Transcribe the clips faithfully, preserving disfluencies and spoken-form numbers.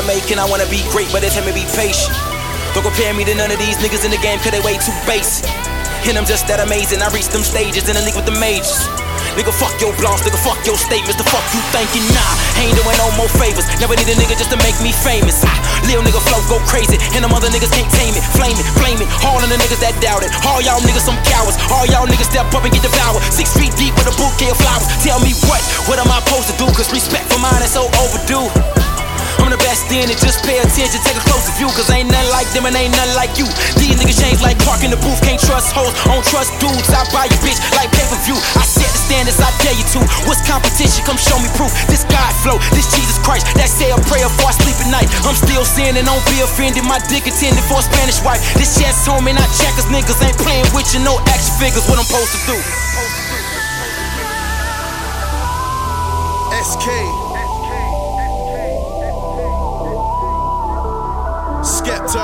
make, and I wanna be great, but they tell me be patient. Don't compare me to none of these niggas in the game, cause they way too basic. And I'm just that amazing, I reach them stages in the league with the majors. Nigga, fuck your blogs, nigga, fuck your statements. The fuck you thinking? Nah, ain't doing no more favors. Never need a nigga just to make me famous. Ah, lil nigga flow go crazy, and them other niggas can't tame it. Flame it, flame it, all of the niggas that doubt it. All y'all niggas some cowards, all y'all niggas step up and get devoured. Six feet deep with a bouquet of flowers. Tell me what, what am I supposed to do? Cause respect for mine is so overdue. I'm the best in it, just pay attention, take a closer view. Cause ain't nothing like them and ain't nothing like you. These niggas change like Clark in the booth. Can't trust hoes, don't trust dudes. I buy your bitch like pay-per-view. I set the standards, I dare you to. What's competition? Come show me proof. This God flow, this Jesus Christ that say a prayer before I sleep at night. I'm still sinning, don't be offended. My dick intended for a Spanish wife. This chest home and I check cause niggas ain't playing with you. No action figures, what I'm supposed to do. S K Skepta.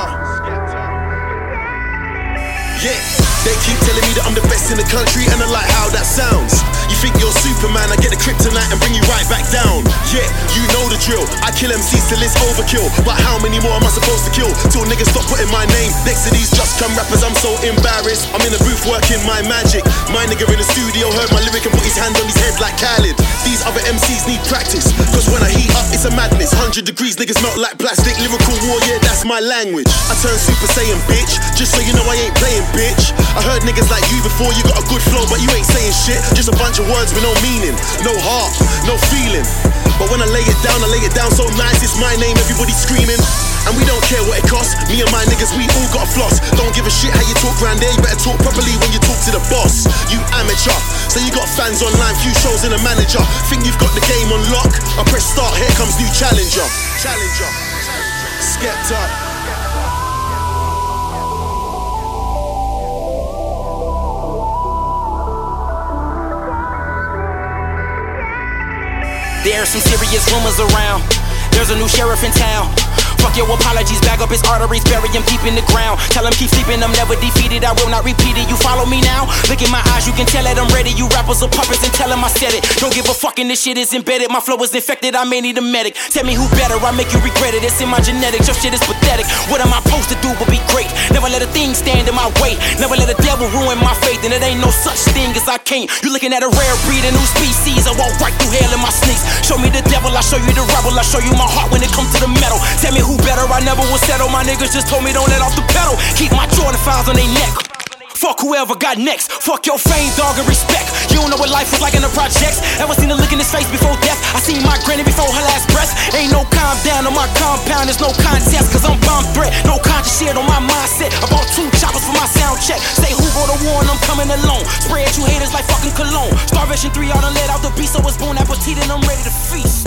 Yeah, they keep telling me that I'm the best in the country, and I like how that sounds. You think you're Superman, I get the kryptonite and bring you right back down. Yeah, you know the drill, I kill M Cs till it's overkill. But how many more am I supposed to kill? Till niggas stop putting my name next to these just come rappers, I'm so embarrassed. I'm in the booth working my magic. My nigga in the studio heard my lyric and put his hand on his head like Khaled. These other M Cs need practice, cause when I heat up it's a madness. Hundred degrees, niggas melt like plastic. Lyrical war, yeah, that's my language. I turn Super Saiyan, bitch, just so you know I ain't playing, bitch. I heard niggas like you before, you got a good flow, but you ain't saying shit. Just a bunch of words with no meaning, no heart, no feeling. But when I lay it down, I lay it down so nice, it's my name, everybody screaming. And we don't care what it costs, me and my niggas, we all got a floss. Don't give a shit how you talk round there, you better talk properly when you talk to the boss. You amateur, so you got fans online, few shows and a manager. Think you've got the game on lock? I press start, here comes new challenger. Challenger, Skepta. There's some serious rumors around. There's a new sheriff in town. Fuck your apologies, bag up his arteries, bury him deep in the ground. Tell him keep sleeping, I'm never defeated, I will not repeat it. You follow me now? Look in my eyes, you can tell that I'm ready. You rappers are puppets and tell him I said it. Don't give a fuck and this shit is embedded. My flow is infected, I may need a medic. Tell me who better, I make you regret it. It's in my genetics, your shit is pathetic. What am I supposed to do but be great? Never let a thing stand in my way. Never let a devil ruin my faith, and it ain't no such thing as I can't. You looking at a rare breed, a new species. I walk right through hell in my sneaks. Show me the devil, I show you the rebel. I show you my heart when it comes to the metal. Tell me who better, I never will settle. My niggas just told me don't let off the pedal. Keep my Jordan files on they neck. Fuck whoever got next. Fuck your fame, dog, and respect. You don't know what life was like in the projects. Ever seen a look in his face before death? I seen my granny before her last breath. Ain't no calm down on my compound, there's no contest, cause I'm bomb threat. No conscious shit on my mindset. I bought two choppers for my sound check. Say who go to war and I'm coming alone. Spray at you haters like fucking cologne. Starvation three, all done let out the beast, so it's bon appetit and I'm ready to feast.